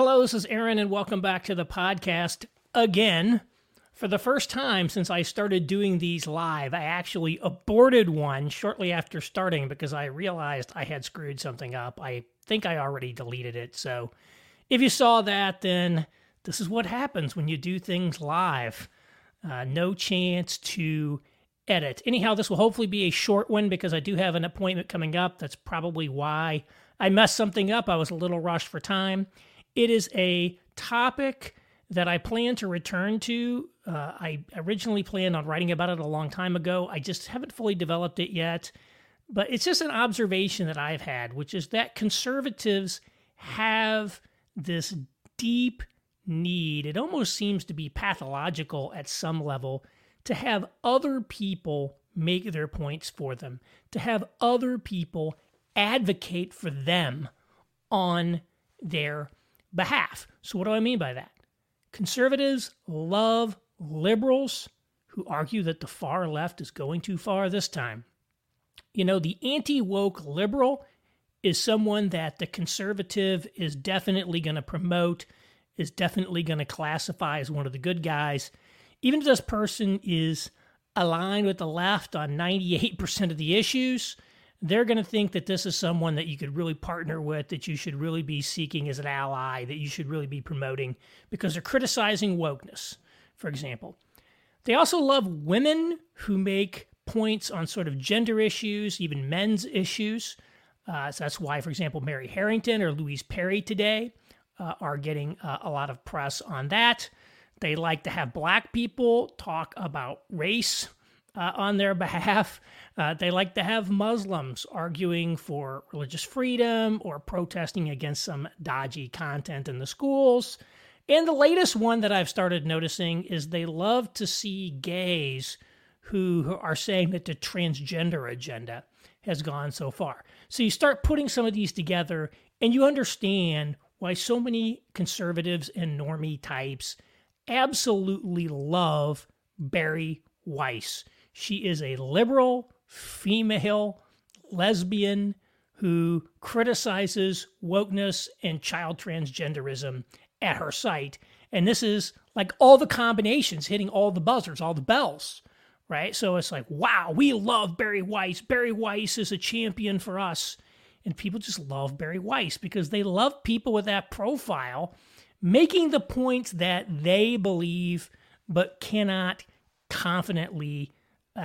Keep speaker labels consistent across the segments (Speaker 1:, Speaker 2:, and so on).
Speaker 1: Hello, this is Aaron, and welcome back to the podcast again. For the first time since I started doing these live, I actually aborted one shortly after starting because I realized I had screwed something up. I think I already deleted it, so if you saw that, then this is what happens when you do things live. No chance to edit. Anyhow, this will hopefully be a short one because I do have an appointment coming up. That's probably why I messed something up. I was a little rushed for time. It is a topic that I plan to return to. I originally planned on writing about it a long time ago. I just haven't fully developed it yet. But it's just an observation that I've had, which is that conservatives have this deep need, it almost seems to be pathological at some level, to have other people make their points for them, to have other people advocate for them on their behalf. So what do I mean by that? Conservatives love liberals who argue that the far left is going too far this time. You know, the anti-woke liberal is someone that the conservative is definitely going to promote, is definitely going to classify as one of the good guys. Even if this person is aligned with the left on 98% of the issues, they're going to think that this is someone that you could really partner with, that you should really be seeking as an ally, that you should really be promoting because they're criticizing wokeness, for example. They also love women who make points on sort of gender issues, even men's issues. So that's why, for example, Mary Harrington or Louise Perry today are getting a lot of press on that. They like to have black people talk about race on their behalf. They like to have Muslims arguing for religious freedom or protesting against some dodgy content in the schools. And the latest one that I've started noticing is they love to see gays who are saying that the transgender agenda has gone so far. So you start putting some of these together and you understand why so many conservatives and normie types absolutely love Bari Weiss. She is a liberal, female, lesbian who criticizes wokeness and child transgenderism at her site. And this is like all the combinations hitting all the buzzers, all the bells, right? So it's like, wow, we love Bari Weiss. Bari Weiss is a champion for us. And people just love Bari Weiss because they love people with that profile making the points that they believe but cannot confidently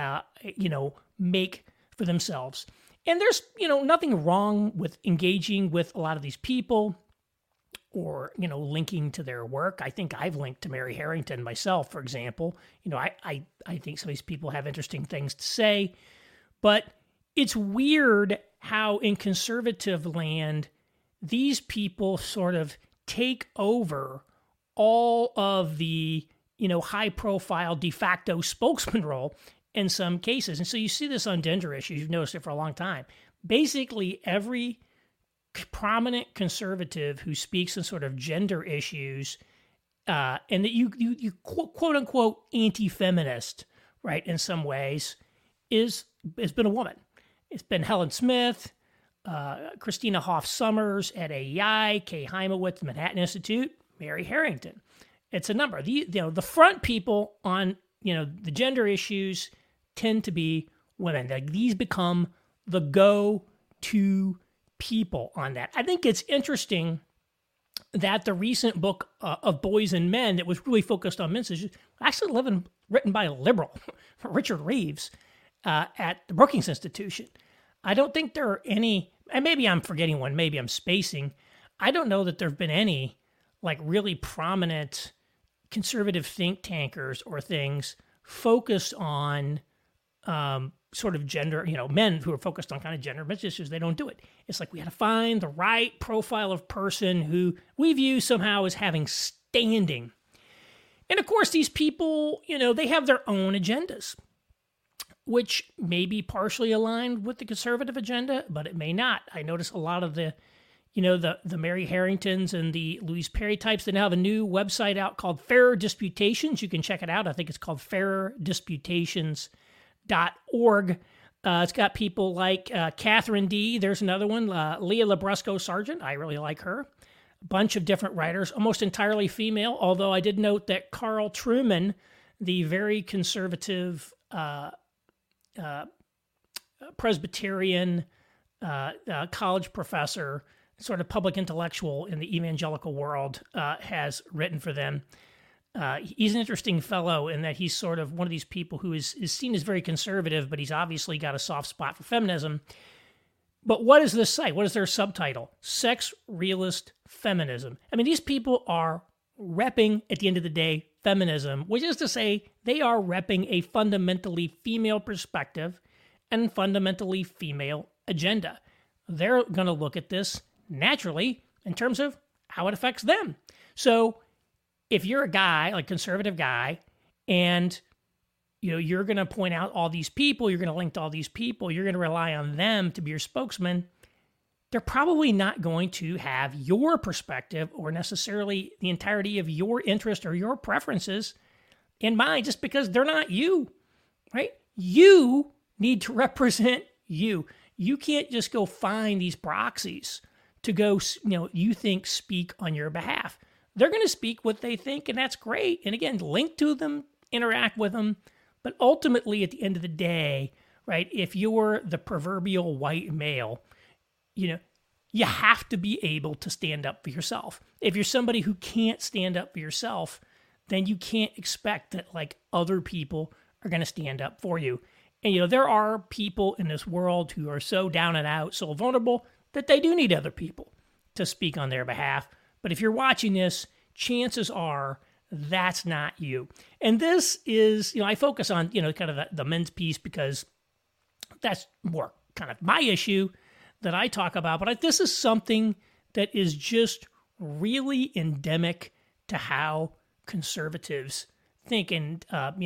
Speaker 1: make for themselves. And there's, nothing wrong with engaging with a lot of these people or, linking to their work. I think I've linked to Mary Harrington myself, for example. I think some of these people have interesting things to say, but it's weird how in conservative land, these people sort of take over all of the, high profile de facto spokesman role in some cases. And so you see this on gender issues. You've noticed it for a long time. Basically, every prominent conservative who speaks on sort of gender issues and that you quote unquote anti-feminist, right, in some ways, has been a woman. It's been Helen Smith, Christina Hoff Sommers at AEI, Kay Heimowitz, Manhattan Institute, Mary Harrington. It's a number. The front people on the gender issues tend to be women. Like these become the go-to people on that. I think it's interesting that the recent book of Boys and Men that was really focused on men's issues actually written by a liberal, Richard Reeves, at the Brookings Institution. I don't think there are any, and maybe I'm forgetting one, maybe I'm spacing. I don't know that there have been any like really prominent conservative think tankers or things focused on sort of gender, men who are focused on kind of gender issues. They don't do it. It's like we had to find the right profile of person who we view somehow as having standing. And of course, these people, they have their own agendas, which may be partially aligned with the conservative agenda, but it may not. I notice a lot of the Mary Harringtons and the Louise Perry types, they now have a new website out called Fairer Disputations. You can check it out. I think it's called fairerdisputations.org. It's got people like Catherine D. There's another one, Leah Labrusco Sargent. I really like her. a bunch of different writers, almost entirely female, although I did note that Carl Trueman, the very conservative Presbyterian college professor, sort of public intellectual in the evangelical world, has written for them. He's an interesting fellow in that he's sort of one of these people who is seen as very conservative, but he's obviously got a soft spot for feminism. But what is this site? What is their subtitle? Sex Realist Feminism. I mean, these people are repping, at the end of the day, feminism, which is to say they are repping a fundamentally female perspective and fundamentally female agenda. They're going to look at this naturally in terms of how it affects them. So if you're a guy, like conservative guy, and you're going to point out all these people, you're going to link to all these people, you're going to rely on them to be your spokesman, they're probably not going to have your perspective or necessarily the entirety of your interest or your preferences in mind, just because they're not you, right? You need to represent you. You can't just go find these proxies to go, you think speak on your behalf. They're going to speak what they think, and that's great. And again, link to them, interact with them. But ultimately, at the end of the day, right, if you're the proverbial white male, you have to be able to stand up for yourself. If you're somebody who can't stand up for yourself, then you can't expect that like other people are going to stand up for you. And there are people in this world who are so down and out, so vulnerable that they do need other people to speak on their behalf. But if you're watching this, chances are that's not you. And this is, I focus on, kind of the men's piece because that's more kind of my issue that I talk about. But this is something that is just really endemic to how conservatives think. And,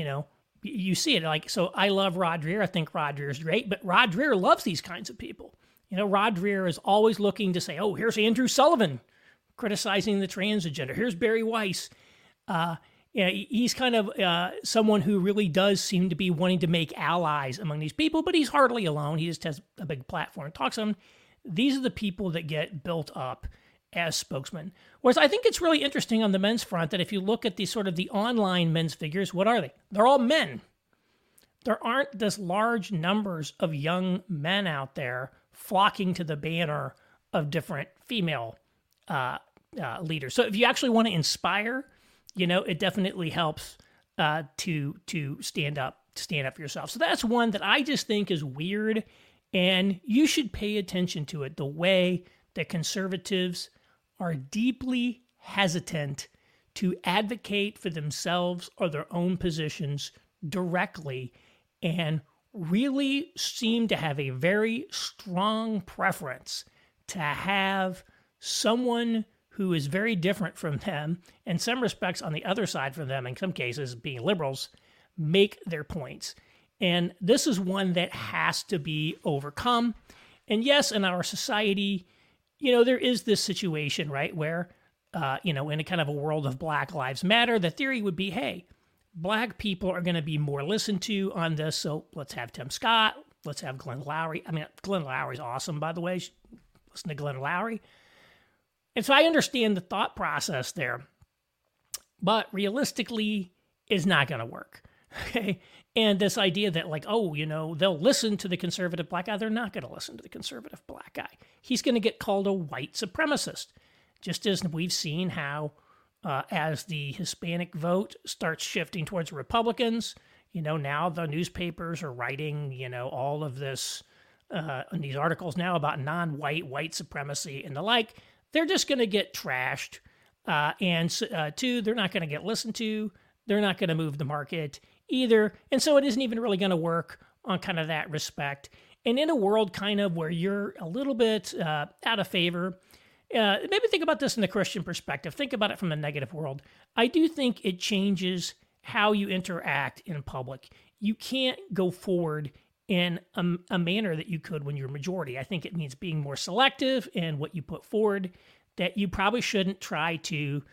Speaker 1: you see it like, so I love Rod Dreher. I think Rod Dreher is great, but Rod Dreher loves these kinds of people. Rod Dreher is always looking to say, oh, here's Andrew Sullivan criticizing the trans agenda. Here's Barry Weiss. He's kind of someone who really does seem to be wanting to make allies among these people, but he's hardly alone. He just has a big platform and talks to them. These are the people that get built up as spokesmen. Whereas I think it's really interesting on the men's front that if you look at the online men's figures, what are they? They're all men. There aren't this large numbers of young men out there flocking to the banner of different female leaders. So if you actually want to inspire, it definitely helps to stand up for yourself. So that's one that I just think is weird, and you should pay attention to it. The way that conservatives are deeply hesitant to advocate for themselves or their own positions directly, and really seem to have a very strong preference to have someone who is very different from them, in some respects on the other side from them, in some cases being liberals, make their points. And this is one that has to be overcome. And yes, in our society, there is this situation, right, where, in a kind of a world of Black Lives Matter, the theory would be, hey, Black people are going to be more listened to on this, so let's have Tim Scott, let's have Glenn Loury. I mean, Glenn Loury's awesome, by the way. Listen to Glenn Loury. And so I understand the thought process there, but realistically, it's not going to work, okay? And this idea that like, they'll listen to the conservative Black guy, they're not going to listen to the conservative Black guy. He's going to get called a white supremacist, just as we've seen how as the Hispanic vote starts shifting towards Republicans, now the newspapers are writing, all of this, these articles now about non-white, white supremacy and the like. They're just going to get trashed. And two, they're not going to get listened to. They're not going to move the market either. And so it isn't even really going to work on kind of that respect. And in a world kind of where you're a little bit out of favor, maybe think about this in the Christian perspective. Think about it from the negative world. I do think it changes how you interact in public. You can't go forward in a manner that you could when you're majority. I think it means being more selective in what you put forward, that you probably shouldn't try to,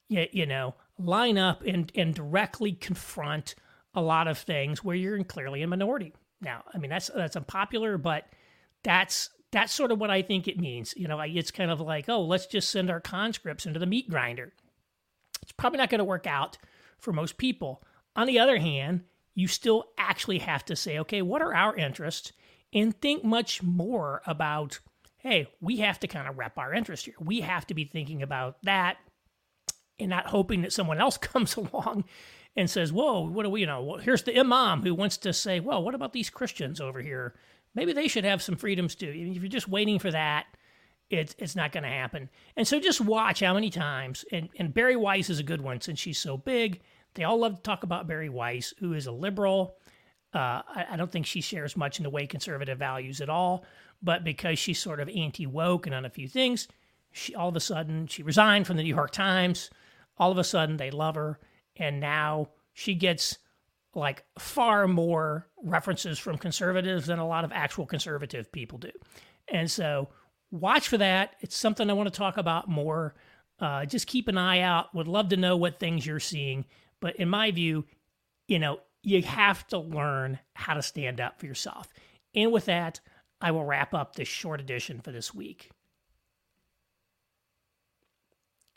Speaker 1: line up and directly confront a lot of things where you're clearly a minority. Now, I mean, that's unpopular, but that's That's sort of what I think it means. It's kind of like, oh, let's just send our conscripts into the meat grinder. It's probably not going to work out for most people. On the other hand, you still actually have to say, okay, what are our interests? And think much more about, hey, we have to kind of rep our interest here. We have to be thinking about that and not hoping that someone else comes along and says, whoa, what do we, here's the imam who wants to say, well, what about these Christians over here? Maybe they should have some freedoms too. If you're just waiting for that, it's not going to happen. And so just watch how many times, and Bari Weiss is a good one since she's so big. They all love to talk about Bari Weiss, who is a liberal. I don't think she shares much in the way conservative values at all, but because she's sort of anti-woke and on a few things, all of a sudden she resigned from the New York Times. All of a sudden they love her, and now she gets like far more references from conservatives than a lot of actual conservative people do. And so watch for that. It's something I want to talk about more. Just keep an eye out. Would love to know what things you're seeing. But in my view, you have to learn how to stand up for yourself. And with that, I will wrap up this short edition for this week.